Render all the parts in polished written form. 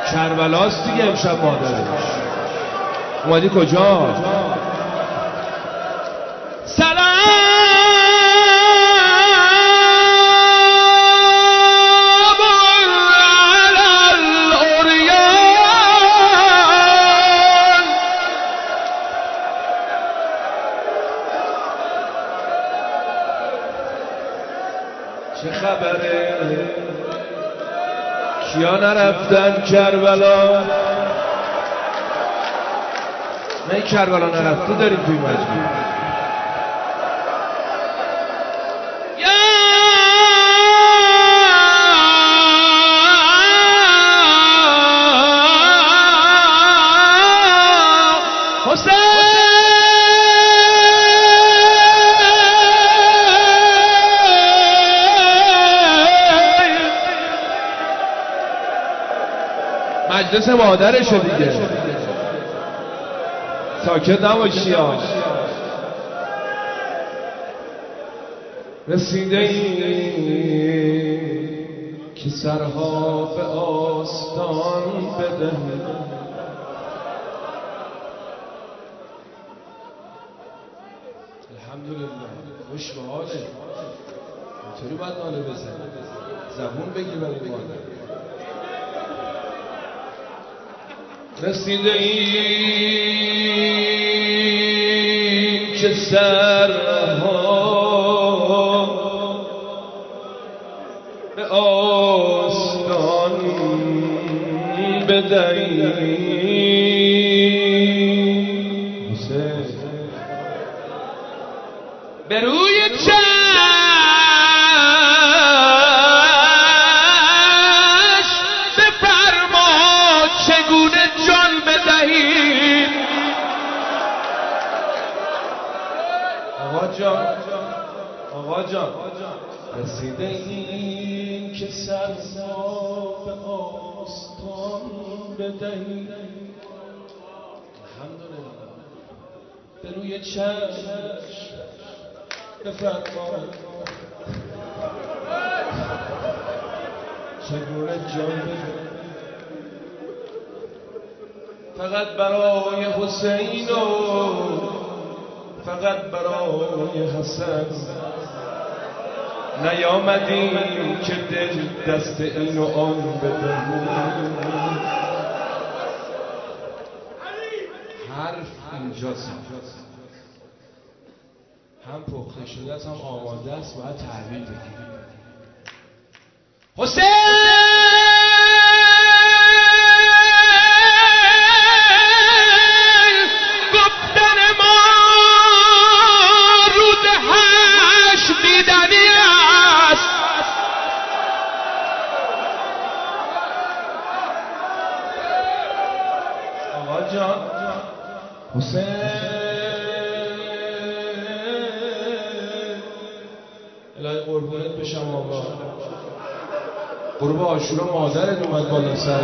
کربلاست دیگه امشب مادرش. اومدی کجا؟ سلام چه خبره؟ کیا نرفتن کربلا؟ نه کربلا نرفته داریم توی مجموع. مجلس مادرشه دیگه، ساکت نباشی ها. رسیده این که سرها به آستان بدهی. الحمدلله خوش به حاله. اینطوری باید ناله بزنی، زبون بگیر برای مادر. رسیده این که سرها به آستان بدهی. به روی چشم بفرما چگونه جان بدهیم. آقا جان رسیده این که سرها به آستان بدهیم. الحمدلله به روی چشم بفرما چگونه جان بدهیم. فقط برای حسین و فقط برای حسن نیامدیم که دل دست این و آن بدهیم. حرف اینجاست، هم پخته شده است هم آماده است، باید تحویل بگیریم. حسین گفتن ما روز حشر دیدنی است. آقا جان حسین الهی قربونت بشم آقا. قرب عاشورا مادرت اومد بالا سر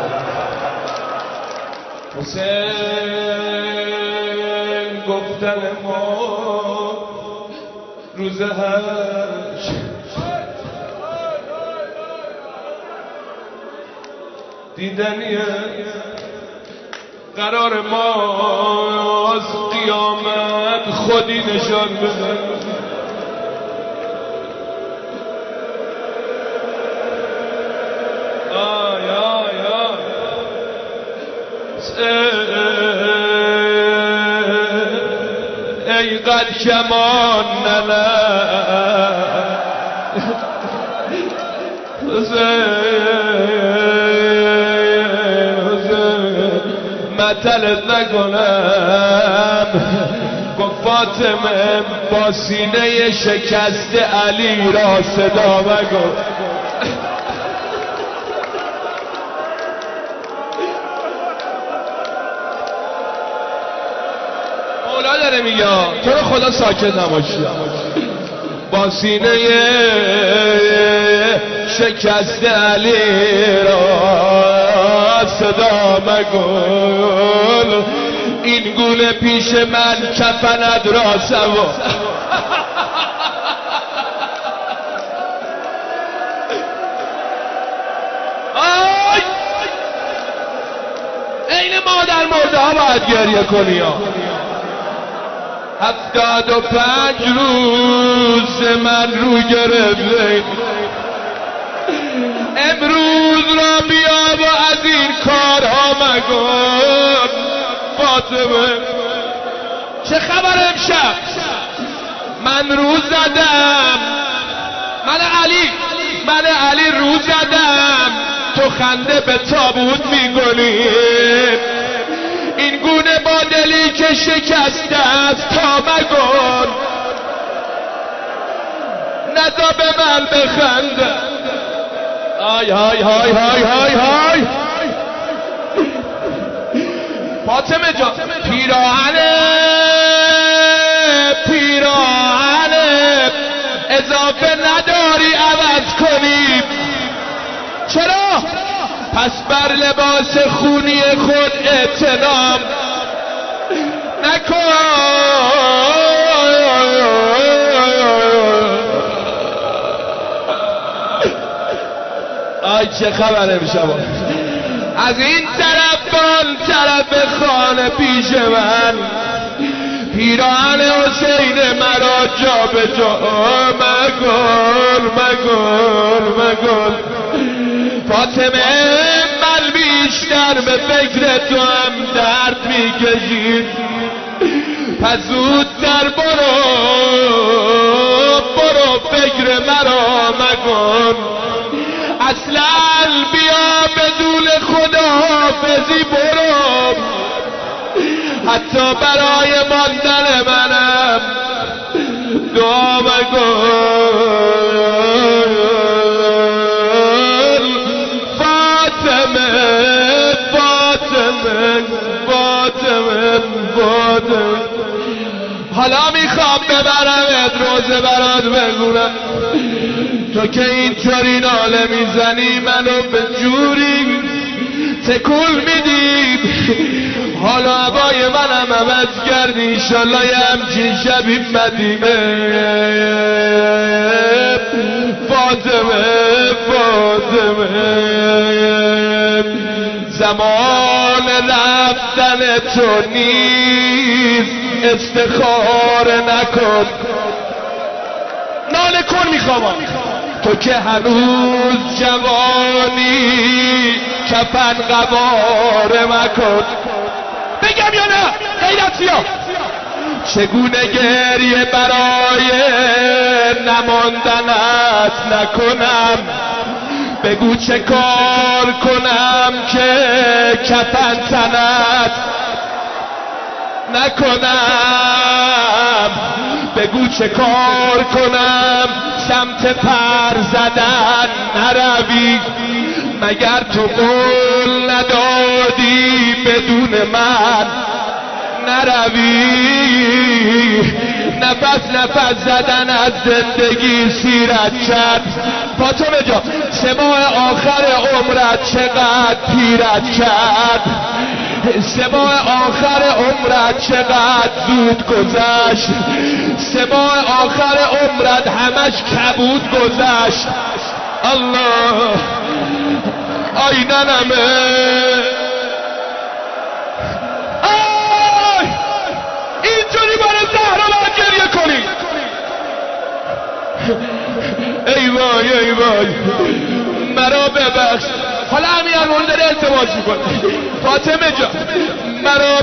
حسین. گفتن ما روز حشر دیدنیه. قرار ماست قیامت خودی نشان بده. ای قد کمان ننه مطلت نکنم. گفت فاطمه با سینه شکست علی را صدا مگو. مولا داره میگه تو رو خدا ساکت نباشی. با سینه شکست علی را صدا مگل. این گونه پیش من کفند را سوا. مادر مرده ها باید گریه کنی ها. 75 روز من رو گرفته، امروز را بیا و از این کارها مگن فاطمه. چه خبر امشب؟ من روز زدم، من علی روز زدم، تو خنده به تابوت میکنی. این گونه با دلی که شکسته است تا مگن، نزا به من بخنده. آی های های های های های فاطمه جان، پیراهنه اضافه نداری عوض کنی. چرا؟ پس بر لباس خونی خود اعتنام نکن. آی چه خبر امشب؟ از این طرف آن طرف خانه پیش من، پیراهن حسین مرا جا به جا مگن. فاطمه من بیشتر به فکر تو هم درد میکشید، پس زودتر برو فکر مرا مکن. اصلا بیا بدون خداحافظی برو، حتی برای ماندن منم دعا مکن. فاطمه حالا میخوام ببرمت روزه برات بگونم، تو که اینطوری ناله میزنی منو به جوری تکول میدی، حالا هوای منم عوض کردی، انشالله یه همچین شبی مدینه. فاطمه زمان رفتن تو نیست، استخاره نکن. ناله کن میخوام، تو که هنوز جوانی کفن قواره مکن. بگم یا نه غیرتیا؟ چگونه گریه برای نماندنت نکنم، بگو چه کار کنم که کفن تنت نکنم، بگو چه کار کنم سمت پر زدن نروی، مگر تو قول ندادی بدون من نروی. نفس زدن از زندگی سیرت کرد. فاطمه جان 3 ماه آخر عمرت چقدر پیرت کرد، 3 ماه آخر عمرت چقدر زود گذشت، 3 ماه آخر عمرت همش کبود گذشت. الله آی ننمه، اینطوری برای زهرا باید گریه کنی. ای وای مرا ببخش. حالا همین الان داره التماس میکنه. فاطمه جان مرا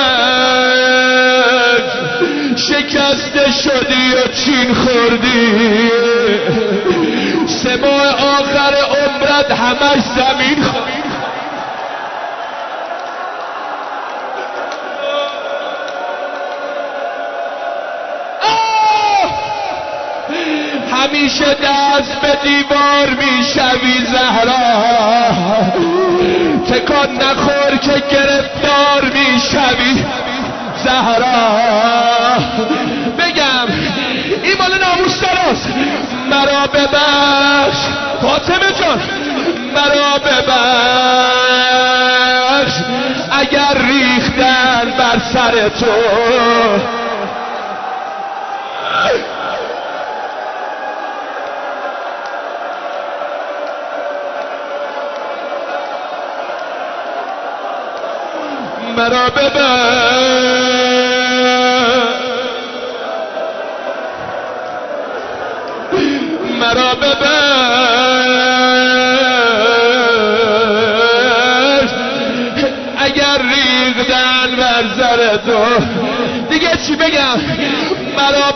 ببخش، شکسته شدی و چین خوردی، 3 ماه آخر عمرت همش زمین خوردی. همیشه دست به دیوار میشوی زهرا، تکان نخور که گرفتار میشوی زهرا. بگم این مال ناموس‌داراست. مرا ببخش فاطمه جان، مرا ببخش اگر ریختن بر سر تو. مرا ببر مرا ببر اگر ریختن بر سر تو دیگه چی بگم مرا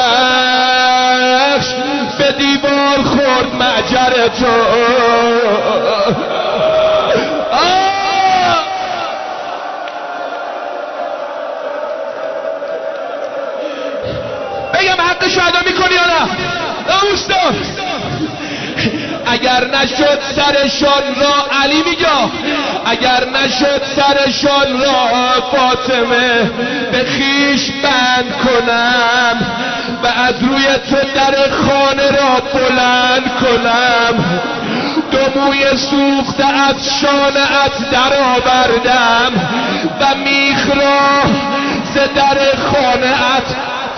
ببخش به دیوار خورد معجر تو بگم حقشو ادا میکنی یا نه دوستان اگر نشد سرشان را علی میگه اگر نشد سرشان را فاطمه به خیش بند کنم و از روی تو در خانه را بلند کنم دو موی سوخته از شانه‌ات در آوردم و میخ را ز در خانه‌ات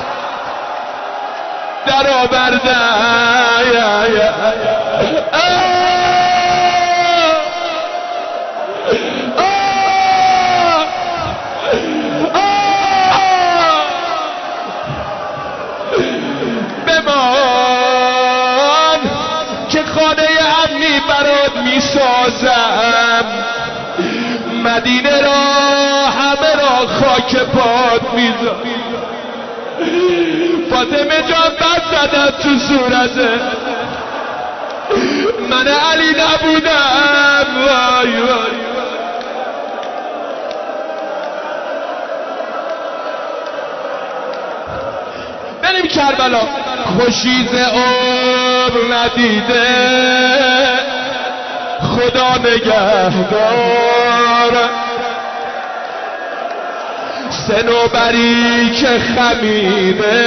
در آوردم بمان که خانه امنی برات میسازم مدینه را همه را خاک پات میذارم فاطمه جان بد زدن تو صورته من علی نبودم وای وای بریم کربلا خوشیز عمر ندیده خدا نگهدار صنوبری که خمیده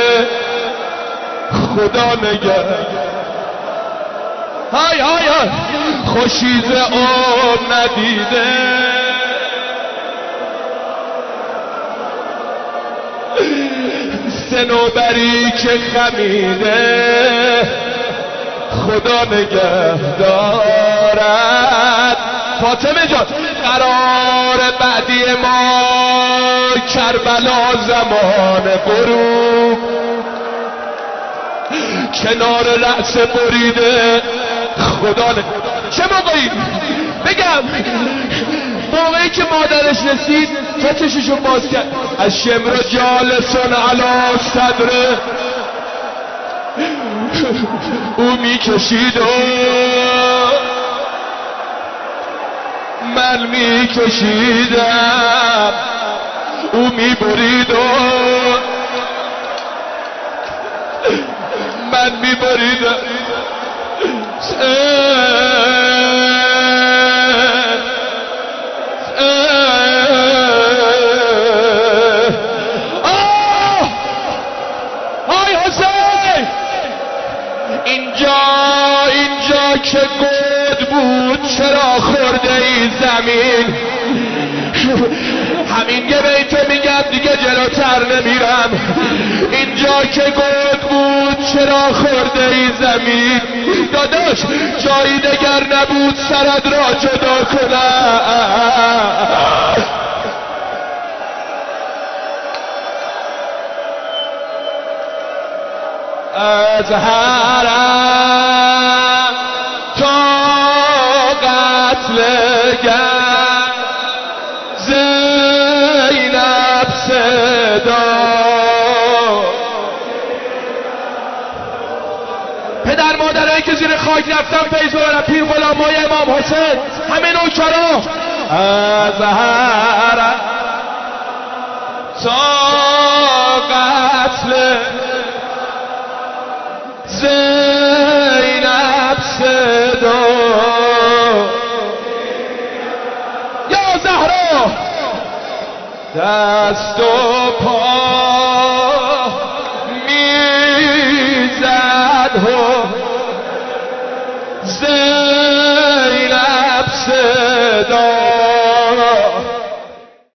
خدا نگهدار های های های خوشیز عمر ندیده صنوبری که خمیده خدا نگهدارد فاطمه جان قرار بعدی ما کربلا زمان غروب کنار رأس بریده خدا چه موقعی بگم موقعی که مادرش رسید تا چششو باز کرد از شمر جالسون علا صدره او میکشید و من میکشیدم او میبرید و من میبریدم های حسین اینجا که گود بود چرا خورده ای زمین همین یه بیتو میگم دیگه جلوتر نمیرم اینجا که گود بود چرا خورده ای زمین داداش جایی دگر نبود سرت را جدا کنم از حرم تا قتل زینب صدا پدر مادرایی که زیر خاک رفتن فیض ببرن پیر غلامای امام حسین همه نوکرا از حرم تا قتل زینب صدا یا زهرا دست و پا میزد